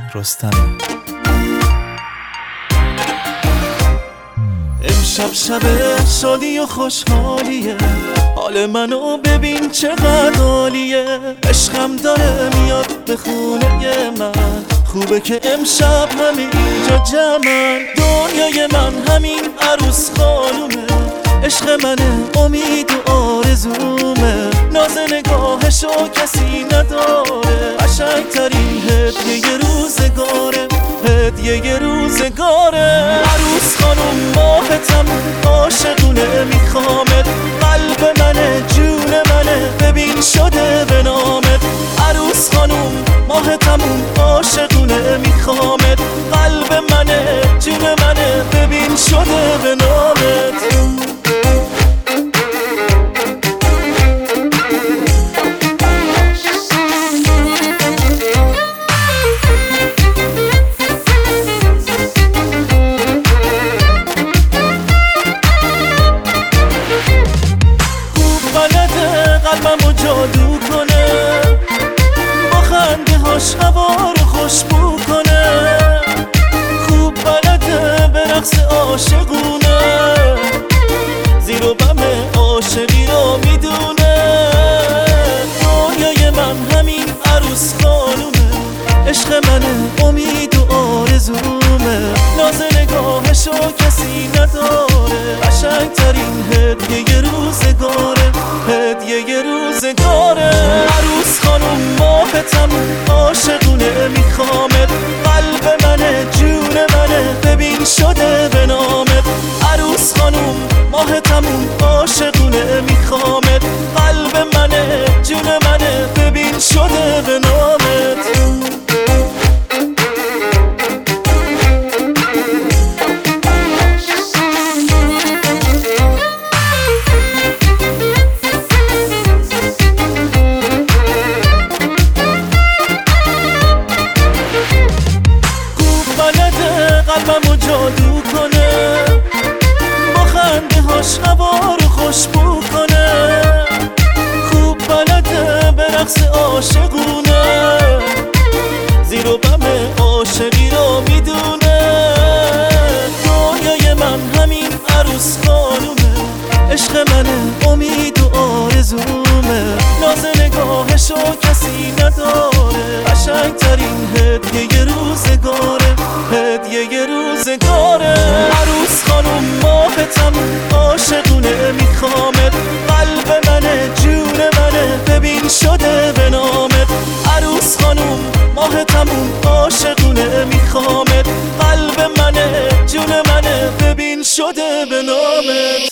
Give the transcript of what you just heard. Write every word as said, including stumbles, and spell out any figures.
رستمی. امشب شب شادی و خوشحالیه، حال منو ببین چقدر عالیه. عشقم داره میاد به خونه من، خوبه که امشب همین اینجا جمعن. دنیای من همین عروس خانومه، عشق منه امید و آرزومه. ناز نگاهشو کسی نداره، قشنگترین هدیه روزگاره، هدیه روزگاره. عروس خانوم ماهتم عاشقونه میخوامت، قلب منه جون منه ببین شده به نامت. عروس خانوم ماهتمون عاشقونه میخوامت، قلب منه جون منه ببین شده به نامت. قلبمو جادو کنه، با خنده هاش هوا رو خوشبو کنه. خوب بلده به رقص عاشقونه، زیر و بم عاشقی رو میدونه. دنیای من همین عروس خانومه، عشق منه امید و آرزومه. ناز نگاهشو کسی نداره، قشنگترین هدیه روزگاره، هدیه روزگاره. عروس خانوم ماهتم عاشقونه میخوامت، قلب منه جون منه ببین شده به نامت. عروس خانوم ماهتمون عاشقونه میخوامت، قلب منه جون منه ببین شده به نامت. قلبمو جادو کنه، با خنده هاش هوا رو خوشبو کنه. خوب بلده به رقص عاشقونه، زیر و بم عاشقی رو میدونه. دنیای من همین عروس خانومه، عشق منه امید و آرزومه. ناز نگاهشو کسی نداره، قشنگترین هدیه روزگاره، هدیه روزگاره. عروس خانوم ماهتم عاشقونه میخوامت، قلب منه جون منه ببین شده به نامت. عروس خانوم ماهتمون عاشقونه میخوامت، قلب منه جون منه ببین شده به نامت.